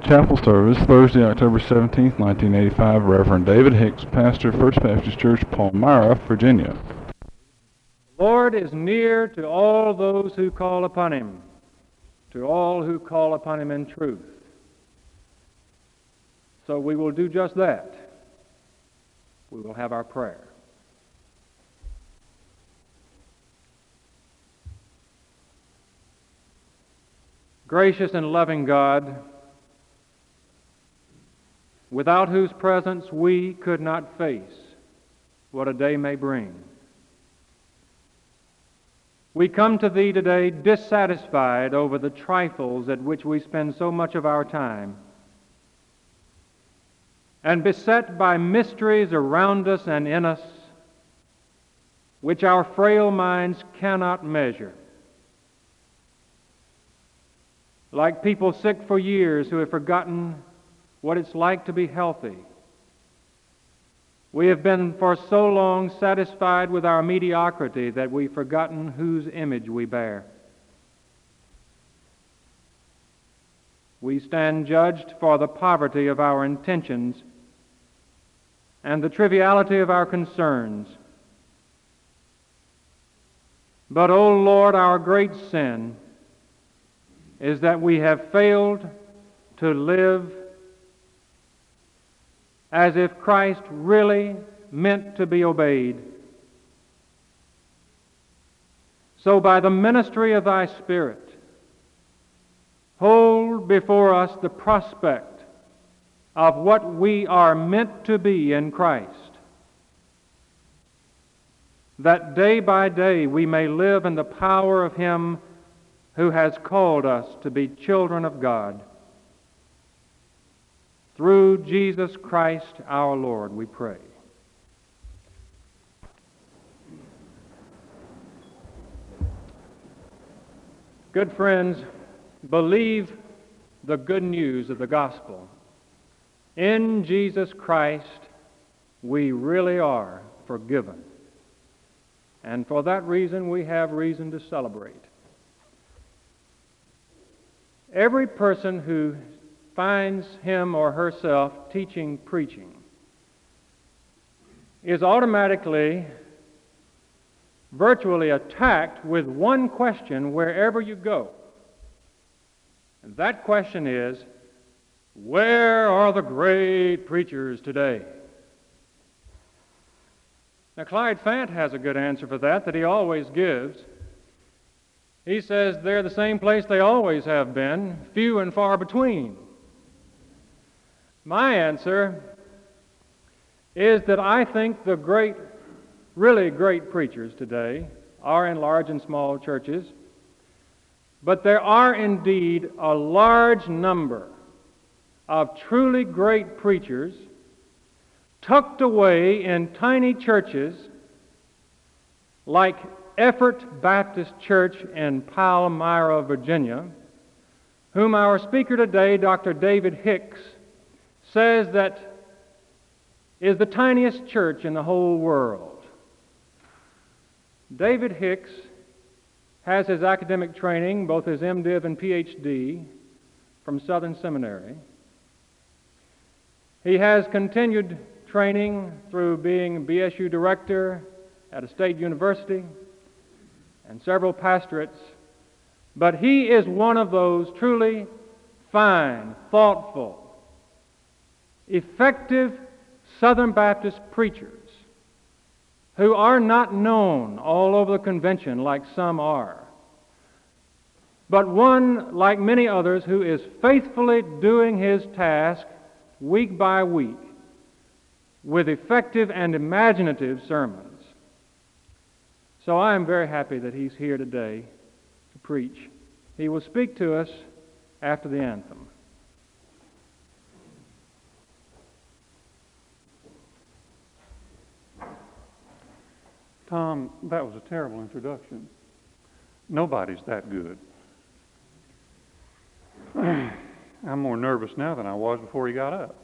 Chapel service, Thursday, October 17th, 1985. Reverend David Hicks, pastor, First Baptist Church, Palmyra, Virginia. The Lord is near to all those who call upon Him, to all who call upon Him in truth. So we will do just that. We will have our prayer. Gracious and loving God, without whose presence we could not face what a day may bring, we come to Thee today dissatisfied over the trifles at which we spend so much of our time, and beset by mysteries around us and in us which our frail minds cannot measure. Like people sick for years who have forgotten what it's like to be healthy. We have been for so long satisfied with our mediocrity that we've forgotten whose image we bear. We stand judged for the poverty of our intentions and the triviality of our concerns. But, O Lord, our great sin is that we have failed to live as if Christ really meant to be obeyed. So by the ministry of Thy Spirit, hold before us the prospect of what we are meant to be in Christ, that day by day we may live in the power of Him who has called us to be children of God. Through Jesus Christ our Lord, we pray. Good friends, believe the good news of the gospel. In Jesus Christ, we really are forgiven. And for that reason, we have reason to celebrate. Every person who finds him or herself teaching, preaching, is automatically, virtually attacked with one question wherever you go. And that question is, where are the great preachers today? Now, Clyde Fant has a good answer for that he always gives. He says they're the same place they always have been, few and far between. My answer is that I think the great, really great preachers today are in large and small churches, but there are indeed a large number of truly great preachers tucked away in tiny churches like Effort Baptist Church in Palmyra, Virginia, whom our speaker today, Dr. David Hicks, says that is the tiniest church in the whole world. David Hicks has his academic training, both his MDiv and PhD, from Southern Seminary. He has continued training through being BSU director at a state university and several pastorates, but he is one of those truly fine, thoughtful, effective Southern Baptist preachers who are not known all over the convention like some are, but one, like many others, who is faithfully doing his task week by week with effective and imaginative sermons. So I am very happy that he's here today to preach. He will speak to us after the anthem. Tom, that was a terrible introduction. Nobody's that good. I'm more nervous now than I was before he got up.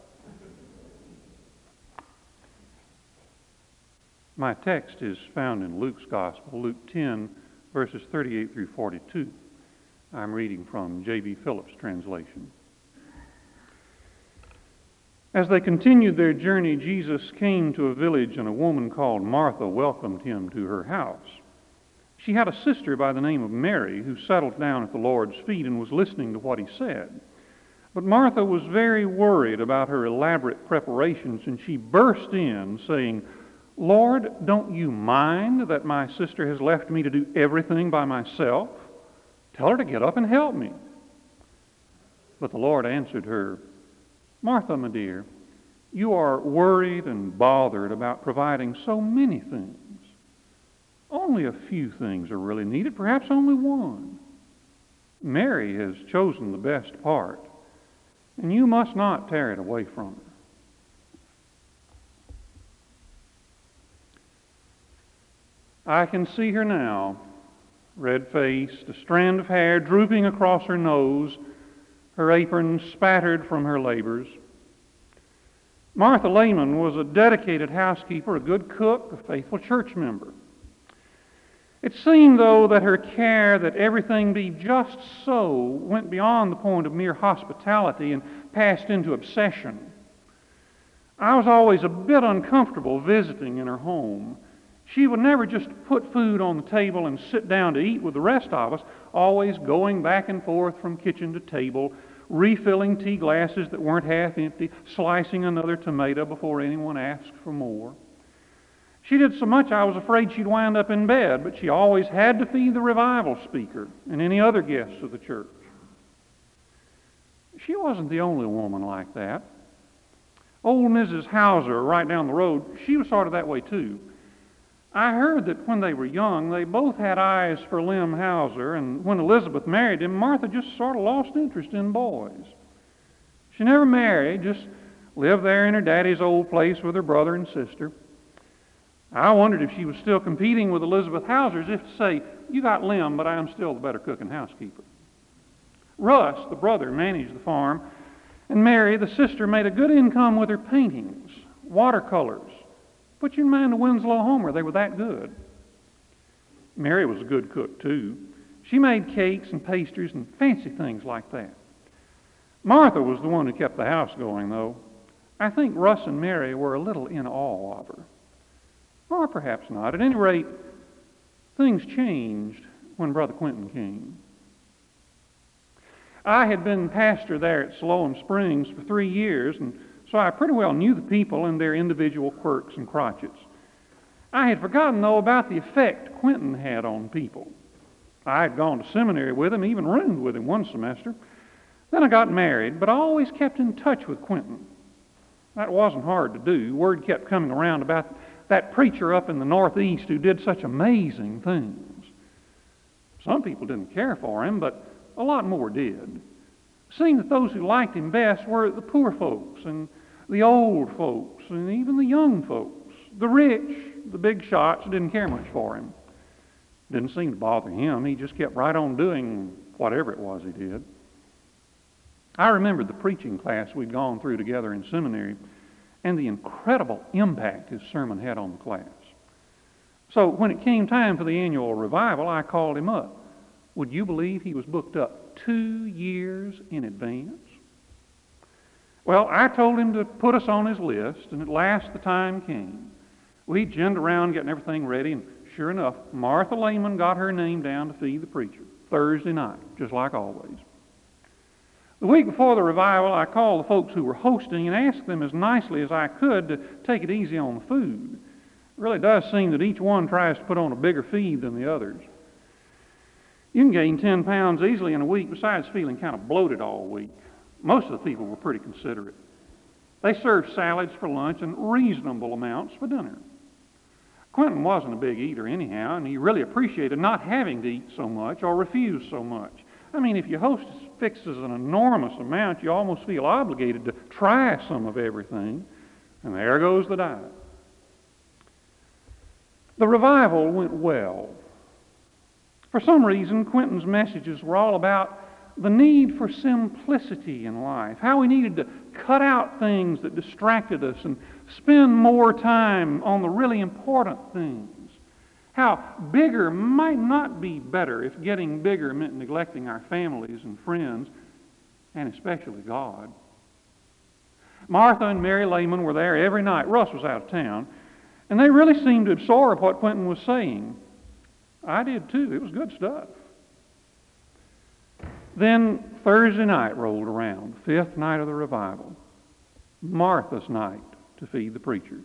My text is found in Luke's Gospel, Luke 10, verses 38 through 42. I'm reading from J.B. Phillips' translation. As they continued their journey, Jesus came to a village, and a woman called Martha welcomed him to her house. She had a sister by the name of Mary who settled down at the Lord's feet and was listening to what he said. But Martha was very worried about her elaborate preparations, and she burst in saying, "Lord, don't you mind that my sister has left me to do everything by myself? Tell her to get up and help me." But the Lord answered her, "Martha, my dear, you are worried and bothered about providing so many things. Only a few things are really needed, perhaps only one. Mary has chosen the best part, and you must not tear it away from her." I can see her now, red-faced, a strand of hair drooping across her nose, her apron spattered from her labors. Martha Lehman was a dedicated housekeeper, a good cook, a faithful church member. It seemed, though, that her care that everything be just so went beyond the point of mere hospitality and passed into obsession. I was always a bit uncomfortable visiting in her home. She would never just put food on the table and sit down to eat with the rest of us, always going back and forth from kitchen to table, refilling tea glasses that weren't half empty, slicing another tomato before anyone asked for more. She did so much I was afraid she'd wind up in bed, but she always had to feed the revival speaker and any other guests of the church. She wasn't the only woman like that. Old Mrs. Hauser, right down the road, she was sort of that way too. I heard that when they were young, they both had eyes for Lem Hauser, and when Elizabeth married him, Martha just sort of lost interest in boys. She never married, just lived there in her daddy's old place with her brother and sister. I wondered if she was still competing with Elizabeth Hauser, as if to say, "You got Lem, but I am still the better cook and housekeeper." Russ, the brother, managed the farm, and Mary, the sister, made a good income with her paintings, watercolors. Put you in mind of Winslow Homer, they were that good. Mary was a good cook, too. She made cakes and pastries and fancy things like that. Martha was the one who kept the house going, though. I think Russ and Mary were a little in awe of her. Or perhaps not. At any rate, things changed when Brother Quentin came. I had been pastor there at Siloam Springs for 3 years, and so I pretty well knew the people and their individual quirks and crotchets. I had forgotten, though, about the effect Quentin had on people. I had gone to seminary with him, even roomed with him one semester. Then I got married, but I always kept in touch with Quentin. That wasn't hard to do. Word kept coming around about that preacher up in the Northeast who did such amazing things. Some people didn't care for him, but a lot more did. It seemed that those who liked him best were the poor folks and the old folks and even the young folks. The rich, the big shots, didn't care much for him. Didn't seem to bother him. He just kept right on doing whatever it was he did. I remembered the preaching class we'd gone through together in seminary and the incredible impact his sermon had on the class. So when it came time for the annual revival, I called him up. Would you believe he was booked up 2 years in advance? Well, I told him to put us on his list, and at last the time came. We ginned around getting everything ready, and sure enough, Martha Lehman got her name down to feed the preacher Thursday night, just like always. The week before the revival, I called the folks who were hosting and asked them as nicely as I could to take it easy on the food. It really does seem that each one tries to put on a bigger feed than the others. You can gain 10 pounds easily in a week, besides feeling kind of bloated all week. Most of the people were pretty considerate. They served salads for lunch and reasonable amounts for dinner. Quentin wasn't a big eater anyhow, and he really appreciated not having to eat so much or refuse so much. I mean, if your hostess fixes an enormous amount, you almost feel obligated to try some of everything, and there goes the diet. The revival went well. For some reason, Quentin's messages were all about the need for simplicity in life, how we needed to cut out things that distracted us and spend more time on the really important things. How bigger might not be better if getting bigger meant neglecting our families and friends, and especially God. Martha and Mary Lehman were there every night. Russ was out of town. And they really seemed to absorb what Quentin was saying. I did too. It was good stuff. Then Thursday night rolled around, the fifth night of the revival. Martha's night to feed the preachers.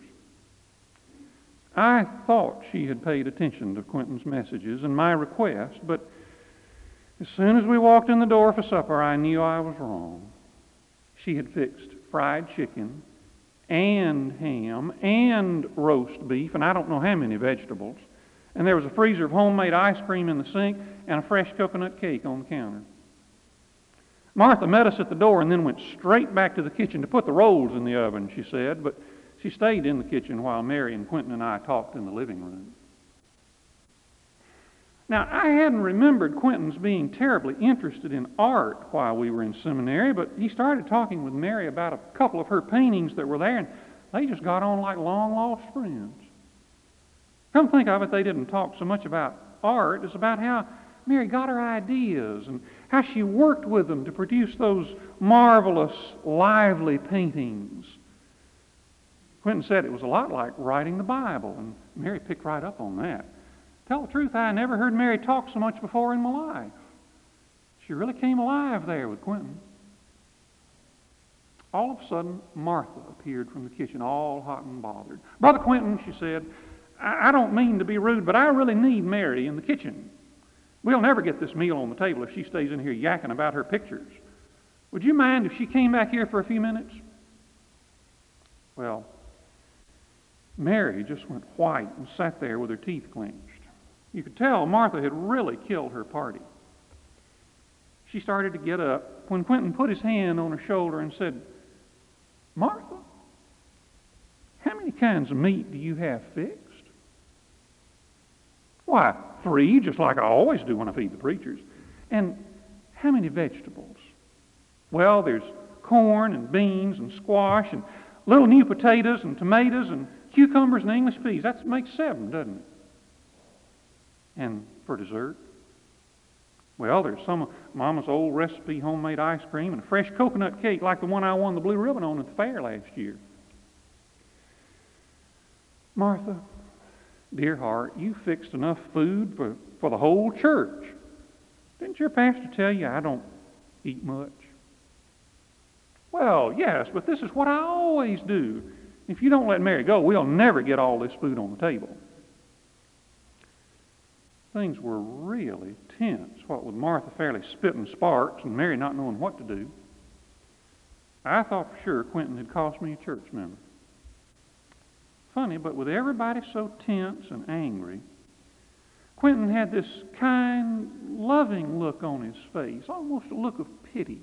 I thought she had paid attention to Quentin's messages and my request, but as soon as we walked in the door for supper, I knew I was wrong. She had fixed fried chicken and ham and roast beef, and I don't know how many vegetables. And there was a freezer of homemade ice cream in the sink and a fresh coconut cake on the counter. Martha met us at the door and then went straight back to the kitchen to put the rolls in the oven, she said, but she stayed in the kitchen while Mary and Quentin and I talked in the living room. Now, I hadn't remembered Quentin's being terribly interested in art while we were in seminary, but he started talking with Mary about a couple of her paintings that were there, and they just got on like long-lost friends. Come think of it, they didn't talk so much about art as about how Mary got her ideas and how she worked with them to produce those marvelous, lively paintings. Quentin said it was a lot like writing the Bible, and Mary picked right up on that. Tell the truth, I never heard Mary talk so much before in my life. She really came alive there with Quentin. All of a sudden, Martha appeared from the kitchen, all hot and bothered. Brother Quentin, she said, I don't mean to be rude, but I really need Mary in the kitchen. We'll never get this meal on the table if she stays in here yakking about her pictures. Would you mind if she came back here for a few minutes? Well, Mary just went white and sat there with her teeth clenched. You could tell Martha had really killed her party. She started to get up when Quentin put his hand on her shoulder and said, Martha, how many kinds of meat do you have fixed? Why, 3, just like I always do when I feed the preachers. And how many vegetables? Well, there's corn and beans and squash and little new potatoes and tomatoes and cucumbers and English peas. That makes 7, doesn't it? And for dessert? Well, there's some of Mama's old recipe homemade ice cream and a fresh coconut cake like the one I won the blue ribbon on at the fair last year. Martha, dear heart, you fixed enough food for the whole church. Didn't your pastor tell you I don't eat much? Well, yes, but this is what I always do. If you don't let Mary go, we'll never get all this food on the table. Things were really tense, what with Martha fairly spitting sparks and Mary not knowing what to do. I thought for sure Quentin had cost me a church member. Funny, but with everybody so tense and angry, Quentin had this kind, loving look on his face, almost a look of pity.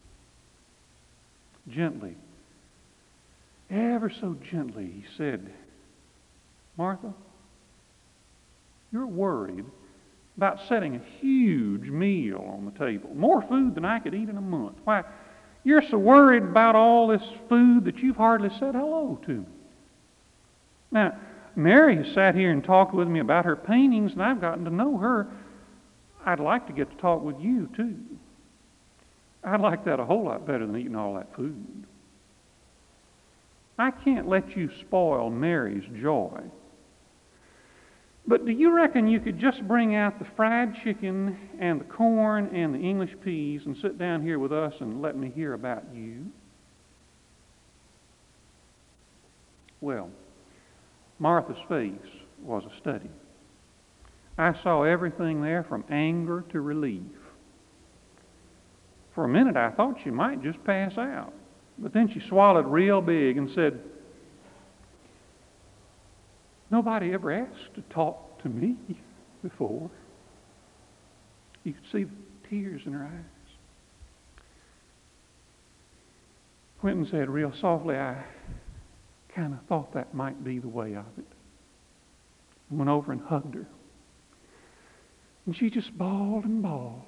Gently, ever so gently, he said, Martha, you're worried about setting a huge meal on the table, more food than I could eat in a month. Why, you're so worried about all this food that you've hardly said hello to me. Now, Mary has sat here and talked with me about her paintings, and I've gotten to know her. I'd like to get to talk with you, too. I'd like that a whole lot better than eating all that food. I can't let you spoil Mary's joy. But do you reckon you could just bring out the fried chicken and the corn and the English peas and sit down here with us and let me hear about you? Well, Martha's face was a study. I saw everything there from anger to relief. For a minute I thought she might just pass out. But then she swallowed real big and said, nobody ever asked to talk to me before. You could see the tears in her eyes. Quentin said real softly, I kind of thought that might be the way of it. I went over and hugged her. And she just bawled and bawled.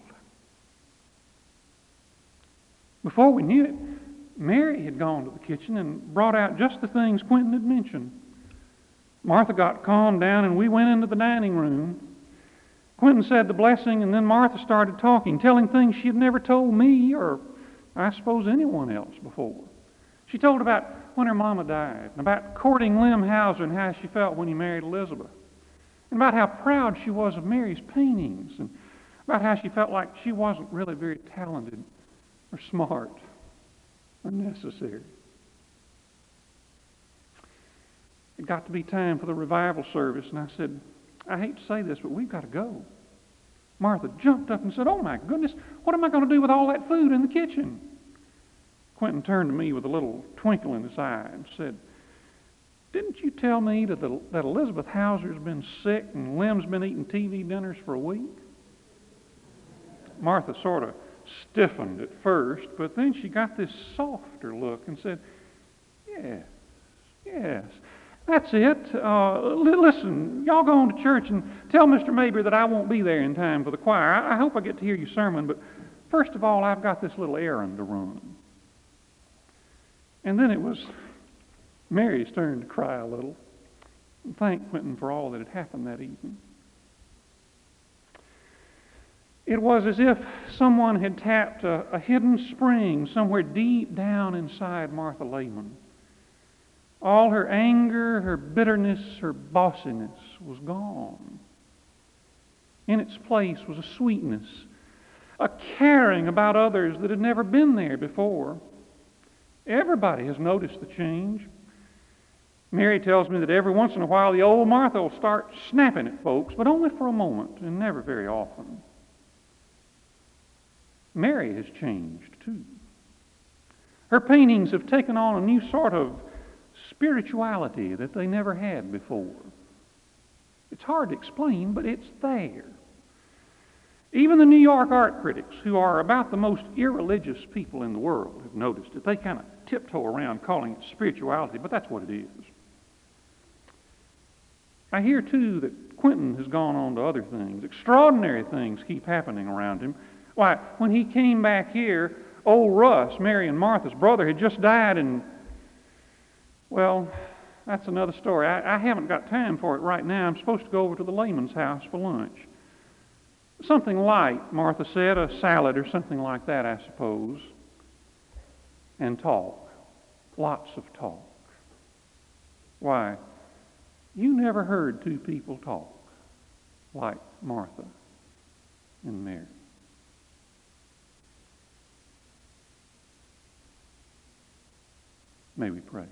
Before we knew it, Mary had gone to the kitchen and brought out just the things Quentin had mentioned. Martha got calmed down and we went into the dining room. Quentin said the blessing and then Martha started talking, telling things she had never told me or I suppose anyone else before. She told about when her mama died, and about courting Lem Hauser and how she felt when he married Elizabeth, and about how proud she was of Mary's paintings, and about how she felt like she wasn't really very talented or smart or necessary. It got to be time for the revival service, and I said, I hate to say this, but we've got to go. Martha jumped up and said, oh my goodness, what am I going to do with all that food in the kitchen? Quentin turned to me with a little twinkle in his eye and said, didn't you tell me that Elizabeth Hauser's been sick and Lem's been eating TV dinners for a week? Martha sort of stiffened at first, but then she got this softer look and said, yes, that's it. Listen, y'all go on to church and tell Mr. Mabry that I won't be there in time for the choir. I hope I get to hear your sermon, but first of all, I've got this little errand to run. And then it was Mary's turn to cry a little and thank Quentin for all that had happened that evening. It was as if someone had tapped a hidden spring somewhere deep down inside Martha Lehman. All her anger, her bitterness, her bossiness was gone. In its place was a sweetness, a caring about others that had never been there before. Everybody has noticed the change. Mary tells me that every once in a while the old Martha will start snapping at folks, but only for a moment and never very often. Mary has changed too. Her paintings have taken on a new sort of spirituality that they never had before. It's hard to explain, but it's there. Even the New York art critics, who are about the most irreligious people in the world, have noticed it. They kind of tiptoe around calling it spirituality, but that's what it is. I hear, too, that Quentin has gone on to other things. Extraordinary things keep happening around him. Why, when he came back here, old Russ, Mary and Martha's brother, had just died, and, well, that's another story. I haven't got time for it right now. I'm supposed to go over to the Lehman's house for lunch. Something light, Martha said, a salad or something like that, I suppose. And talk. Lots of talk. Why, you never heard two people talk like Martha and Mary. May we pray.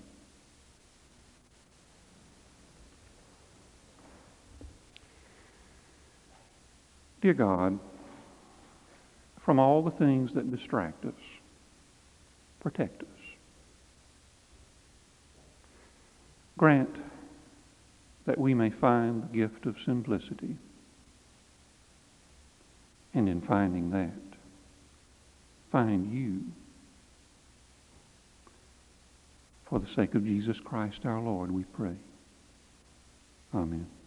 Dear God, from all the things that distract us, protect us. Grant that we may find the gift of simplicity, and in finding that, find you. For the sake of Jesus Christ our Lord, we pray. Amen.